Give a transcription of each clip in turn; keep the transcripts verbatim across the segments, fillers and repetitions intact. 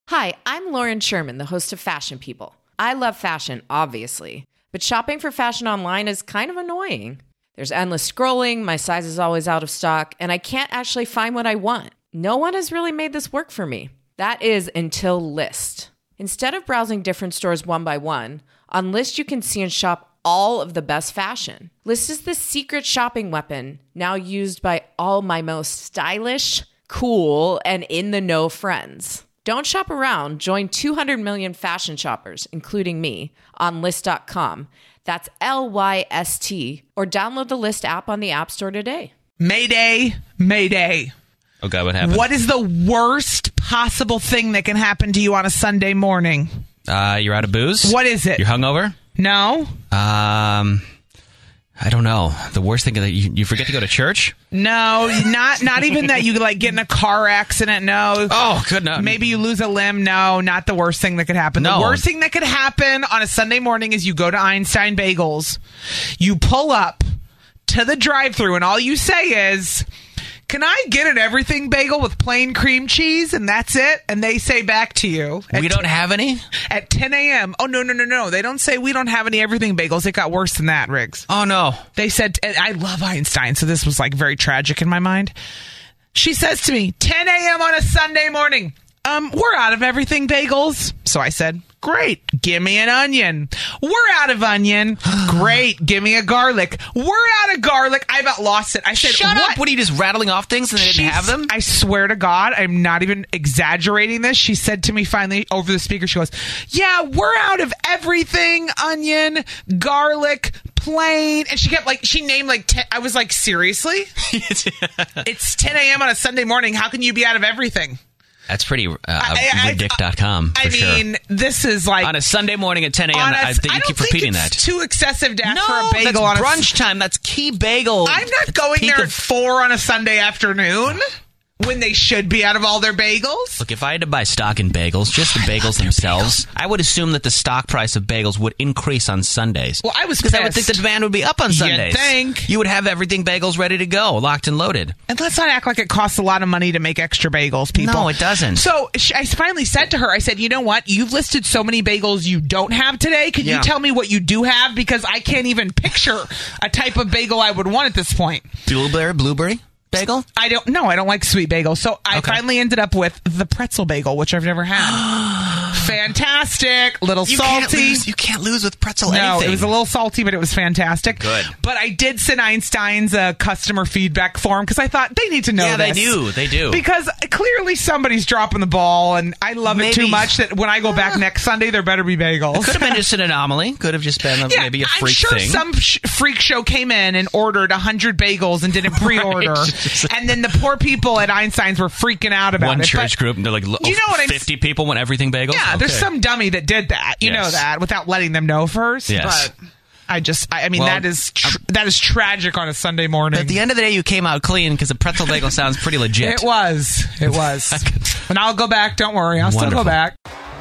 Hi, I'm Lauren Sherman, the host of Fashion People. I love fashion, obviously, but shopping for fashion online is kind of annoying. There's endless scrolling, my size is always out of stock, and I can't actually find what I want. No one has really made this work for me. That is until Lyst. Instead of browsing different stores one by one, on Lyst you can see and shop all of the best fashion. Lyst is the secret shopping weapon, now used by all my most stylish, cool, and in-the-know friends. Don't shop around. Join two hundred million fashion shoppers, including me, on Lyst dot com. That's L Y S T. Or download the Lyst app on the App Store today. Mayday, Mayday. Okay, what happened? What is the worst possible thing that can happen to you on a Sunday morning? Uh, you're out of booze? What is it? You're hungover? No. Um... I don't know. The worst thing is that you, you forget to go to church? No, not not even that you like get in a car accident. No. Oh, good enough. Maybe you lose a limb. No, not the worst thing that could happen. No. The worst thing that could happen on a Sunday morning is you go to Einstein Bagels, you pull up to the drive-thru, and all you say is, "Can I get an everything bagel with plain cream cheese?" And that's it. And they say back to you, We don't t- have any? At ten a.m. Oh, no, no, no, no. They don't say we don't have any everything bagels. It got worse than that, Riggs. Oh, no. They said, and I love Einstein, so this was like very tragic in my mind. She says to me, ten a.m. on a Sunday morning, um, we're out of everything bagels. So I said, great, give me an onion. We're out of onion. Great, give me a garlic. We're out of garlic. I about lost it. I said, Shut what? up. What, are you just rattling off things and they didn't She's- have them? I swear to God, I'm not even exaggerating this. She said to me finally over the speaker, she goes, yeah, we're out of everything, onion, garlic, plain. And she kept like, she named like ten. I was like, seriously? It's ten a.m. on a Sunday morning. How can you be out of everything? That's pretty uh, I- I- ridic dot com, for I sure. mean, this is like... On a Sunday morning at ten a.m., on a- I think you I don't keep think repeating it's that. too excessive to ask No, for a bagel that's on a... brunch time. That's key bagel. I'm not going Peak there of- at four on a Sunday afternoon when they should be out of all their bagels. Look, if I had to buy stock in bagels, just the bagels themselves, I would assume that the stock price of bagels would increase on Sundays. Well, I was Because I would think the pissed. demand would be up on You'd Sundays. think. You would have everything bagels ready to go, locked and loaded. And let's not act like it costs a lot of money to make extra bagels, people. No, it doesn't. So sh- I finally said to her, I said, you know what? You've listed so many bagels you don't have today. Can Yeah. you tell me what you do have? Because I can't even picture a type of bagel I would want at this point. Blueberry, blueberry bagel? I don't know. I don't like sweet bagels. So I Okay. finally ended up with the pretzel bagel, which I've never had. Fantastic. Little You salty. can't lose. You can't lose with pretzel No, anything. it was a little salty, but it was fantastic. Good. But I did send Einstein's uh, customer feedback form because I thought they need to know Yeah, they this. do. They do. Because clearly somebody's dropping the ball, and I love it too Maybe. much that when I go back next Sunday, there better be bagels. Could have been just an anomaly. Could have just been a, Yeah, maybe a I'm freak sure thing. some sh- freak show came in and ordered one hundred bagels and didn't pre-order. Right. And then the poor people at Einstein's were freaking out about One it. church But group, and they're like, oh, you know what I'm- fifty people want everything bagels? yeah, there's Okay. some dummy that did that. You Yes. know that without letting them know first. Yes. But I just, I, I mean, Well, that is tr- that is tragic on a Sunday morning. At the end of the day, you came out clean because a pretzel bagel sounds pretty legit. It was. It was. And I'll go back. Don't worry. I'll Wonderful. still go back.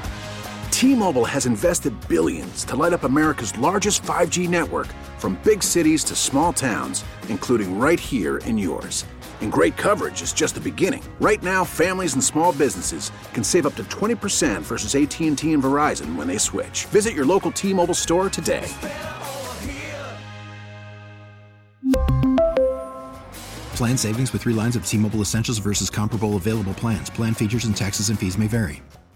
T-Mobile has invested billions to light up America's largest five G network, from big cities to small towns, including right here in yours. And great coverage is just the beginning. Right now, families and small businesses can save up to twenty percent versus A T and T and Verizon when they switch. Visit your local T-Mobile store today. Plan savings with three lines of T-Mobile Essentials versus comparable available plans. Plan features and taxes and fees may vary.